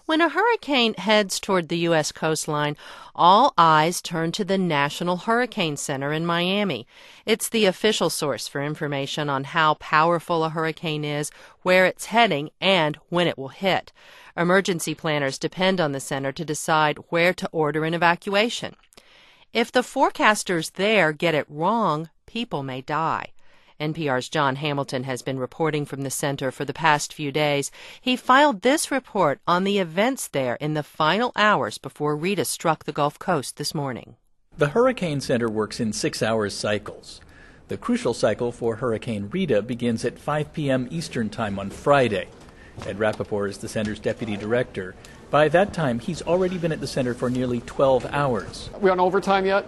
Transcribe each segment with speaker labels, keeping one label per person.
Speaker 1: When a hurricane heads toward the U.S. coastline, all eyes turn to the National Hurricane Center in Miami. It's the official source for information on how powerful a hurricane is, where it's heading, and when it will hit. Emergency planners depend on the center to decide where to order an evacuation. If the forecasters there get it wrong, people may die. NPR's Jon Hamilton has been reporting from the center for the past few days. He filed this report on the events there in the final hours before Rita struck the Gulf Coast this morning.
Speaker 2: The Hurricane Center works in 6-hour cycles. The crucial cycle for Hurricane Rita begins at 5 p.m. Eastern Time on Friday. Ed Rappaport is the center's deputy director. By that time, he's already been at the center for nearly 12 hours.
Speaker 3: Are we on overtime yet?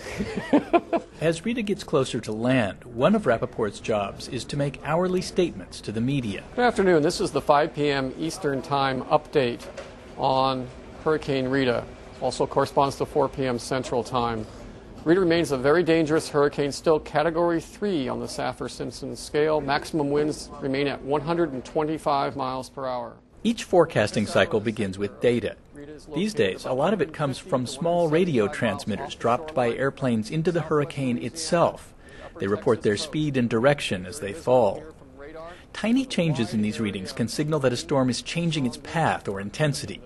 Speaker 2: As Rita gets closer to land, one of Rappaport's jobs is to make hourly statements to the media.
Speaker 3: Good afternoon. This is the 5 p.m. Eastern Time update on Hurricane Rita. Also corresponds to 4 p.m. Central Time. Rita remains a very dangerous hurricane, still Category 3 on the Saffir-Simpson scale. Maximum winds remain at 125 miles per hour.
Speaker 2: Each forecasting cycle begins with data. These days, a lot of it comes from small radio transmitters dropped by airplanes into the hurricane itself. They report their speed and direction as they fall. Tiny changes in these readings can signal that a storm is changing its path or intensity.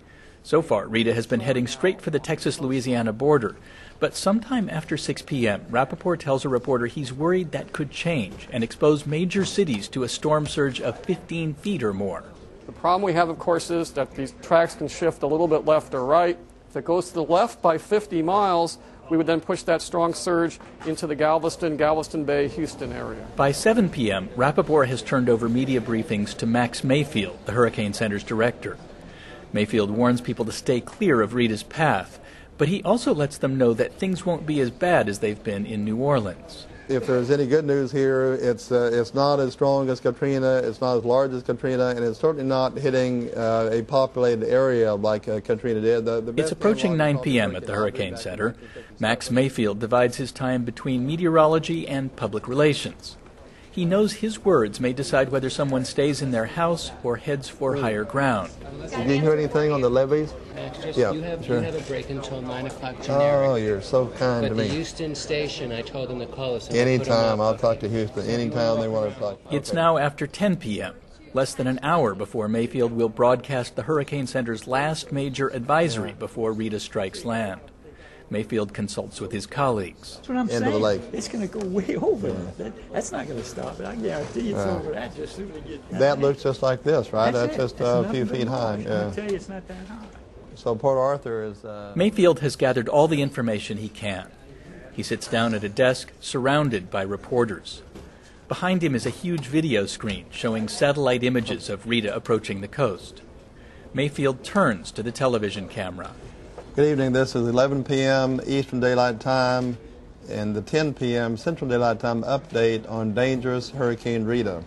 Speaker 2: So far, Rita has been heading straight for the Texas-Louisiana border. But sometime after 6 p.m., Rappaport tells a reporter he's worried that could change and expose major cities to a storm surge of 15 feet or more.
Speaker 3: The problem we have, of course, is that these tracks can shift a little bit left or right. If it goes to the left by 50 miles, we would then push that strong surge into the Galveston Bay, Houston area.
Speaker 2: By 7 p.m., Rappaport has turned over media briefings to Max Mayfield, the Hurricane Center's director. Mayfield warns people to stay clear of Rita's path, but he also lets them know that things won't be as bad as they've been in New Orleans.
Speaker 4: If there's any good news here, it's not as strong as Katrina, it's not as large as Katrina, and it's certainly not hitting a populated area like Katrina did.
Speaker 2: It's approaching 9 p.m. at the Hurricane Center. Max Mayfield divides his time between meteorology and public relations. He knows his words may decide whether someone stays in their house or heads for higher ground.
Speaker 4: Did you hear anything on the levees?
Speaker 5: Yeah, you have a break until 9 o'clock generic.
Speaker 4: Oh, you're so kind to me.
Speaker 5: But the Houston station, I told them to call us.
Speaker 4: Anytime, I'll talk to Houston. Anytime they want to talk.
Speaker 2: It's now after 10 p.m., less than an hour before Mayfield will broadcast the Hurricane Center's last major advisory before Rita strikes land. Mayfield consults with his colleagues.
Speaker 6: That's what I'm saying.
Speaker 4: Of the lake.
Speaker 6: It's going to go way over. Yeah. That's not going to stop it. I guarantee it's over that just soon as it gets down.
Speaker 4: That looks just like this, right? That's just a few feet high.
Speaker 6: Yeah. I tell you, it's not that high.
Speaker 4: So Port Arthur is...
Speaker 2: Mayfield has gathered all the information he can. He sits down at a desk surrounded by reporters. Behind him is a huge video screen showing satellite images of Rita approaching the coast. Mayfield turns to the television camera.
Speaker 4: Good evening. This is 11 p.m. Eastern Daylight Time and the 10 p.m. Central Daylight Time update on dangerous Hurricane Rita.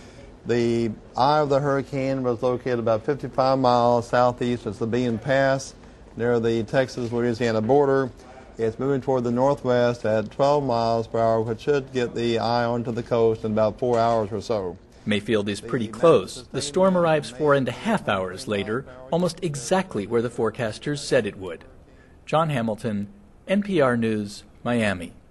Speaker 4: The eye of the hurricane was located about 55 miles southeast of Sabine Pass near the Texas-Louisiana border. It's moving toward the northwest at 12 miles per hour, which should get the eye onto the coast in about 4 hours or so.
Speaker 2: Mayfield is pretty close. The storm arrives 4.5 hours later, almost exactly where the forecasters said it would. Jon Hamilton, NPR News, Miami.